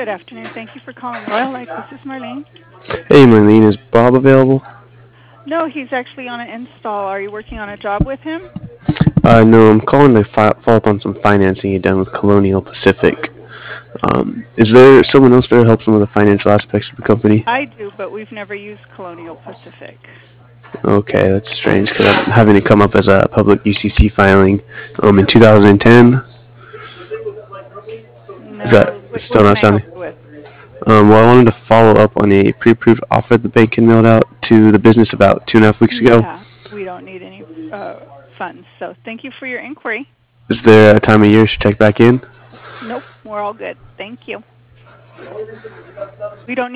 Good afternoon. Thank you for calling Royal Life. This is Marlene. Hey, Marlene, is Bob available? No, he's actually on an install. Are you working on a job with him? No, I'm calling to follow up on some financing you done with Colonial Pacific. Is there someone else there who helps him with the financial aspects of the company? I do, but we've never used Colonial Pacific. Okay, that's strange because I'm having it come up as a public UCC filing in 2010. Is that No. still What can not I help sounding? you with? Well, I wanted to follow up on a pre-approved offer the bank had mailed out to the business about 2.5 weeks ago. Yeah, we don't need any funds. So thank you for your inquiry. Is there a time of year I should check back in? Nope, we're all good. Thank you. We don't